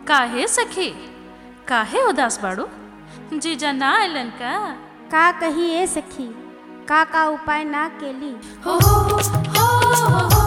काहे सखी, काहे उदास बाड़ू? जीजा ना आइलन का कही ए सखी, का उपाय ना केली। हो हो हो हो हो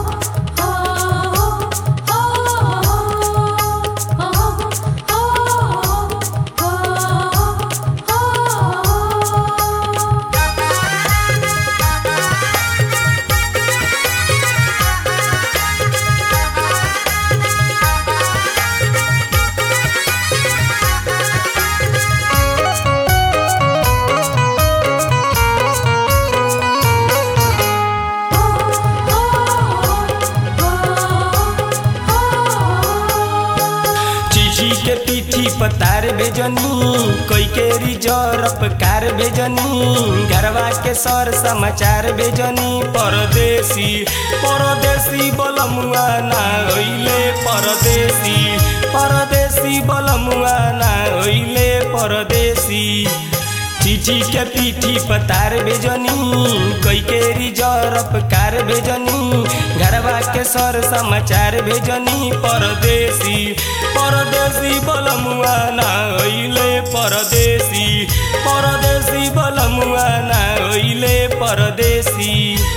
के पीठी पतार भेजनी, कोई के रिजर्व कार भेजनी, घरवा के सर समाचार भेजनी। परदेसी परदेसी बलमुआ ना होइले, परदेसी परदेसी बलमुआ ना होइले परदेसी। चिठी के पीठी पतार भेजनी, कोई के रिजर्व कार भेजनी, घरवा के सर समाचार भेजनी। परदेसी परदेसी बलमुआ ना होइले परदेसी, परदेसी बलमुआ ना होइले परदेसी।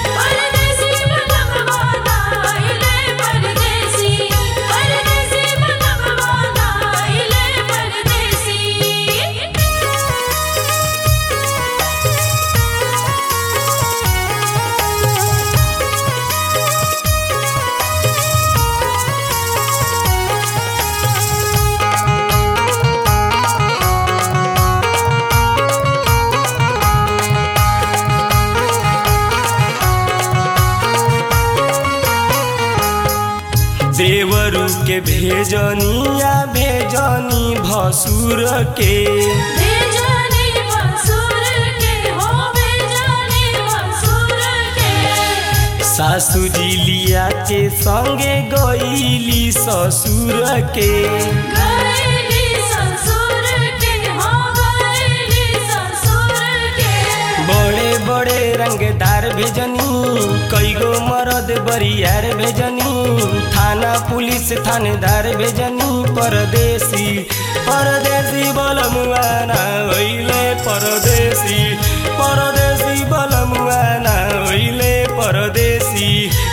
देवरू के भेजनिया भेजनी भसुर के, भेजनी भसुर के हो, भेजनी भसुर के। सासू जी लिया के संगे गईली ससुर के, गईली ससुर के हो, गईली ससुर के। बड़े बड़े रंगदार भेजनी, कई गो मरद बरियार भेजनी, थाना पुलिस थानेदार भेजनी। परदेसी परदेसी बलमुआ ना होइले परदेसी, परदेसी बलमुआ ना होइले परदेसी।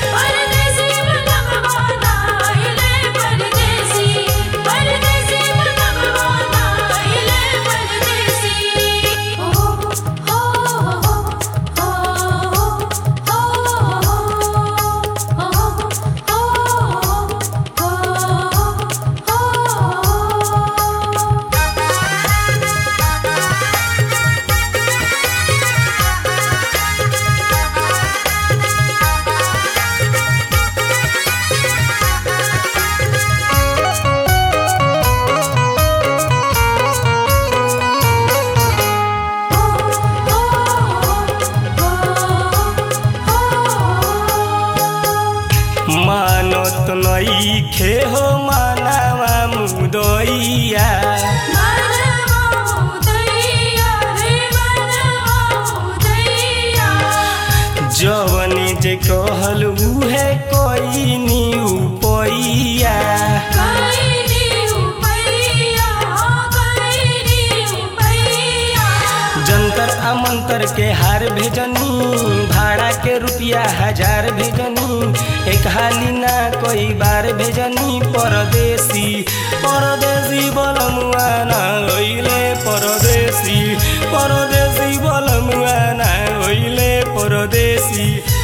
मानत नइखे हो मानवा मुदैया, जवनी जे कहल उहे कोई नी उपैया। जंतर अमंतर के हार भेजनी, भाड़ा के रुपया 1000 भेजनी, एक हाली ना कोई बार भेजनी। परदेसी परदेसी बलमुआ ना होइले परदेसी, परदेसी बलमुआ ना होइले परदेसी।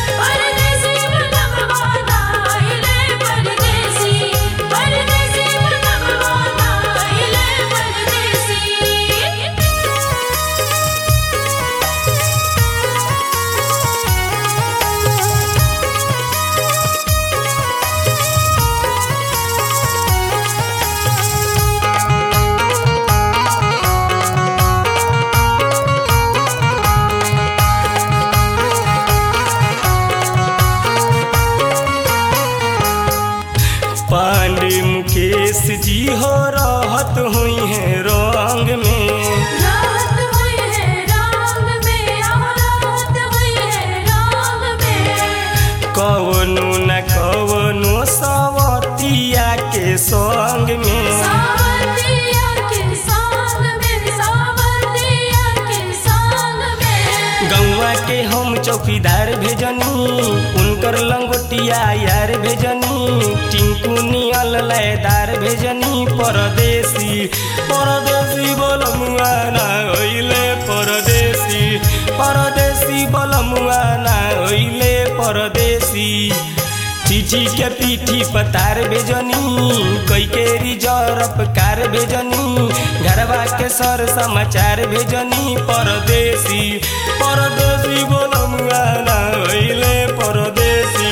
पांडे मुकेश जी हो रहत हुई है रंग में, रात हुई है रंग में, रात हुई है रंग में। कवनो न कवनो सवतिया के संग में, चौकीदार भेजनी उनकर लंगोटिया यार भेजनी टिंकू नियल लयदार भेजनी परदेसी परदेसी बोलमुआ ना होइले परदेसी परदेसी बोलमुआ ना होइले परदेसी चिठी के पीठी पतार भेजनी कोई के रिजर्व कार भेजनी घरवा के सर समाचार भेजनी परदेसी परदेसी बोलमुआ ना होइले परदेसी।